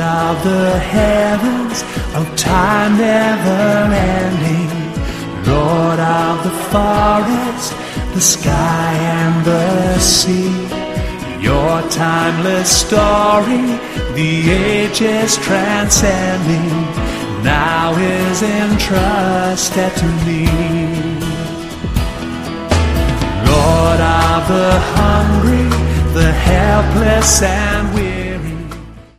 of the heavens, of time never ending, Lord of the forest, the sky and the sea. Your timeless story, the ages transcending, now is entrusted to me. Lord of the hungry, the helpless and weak,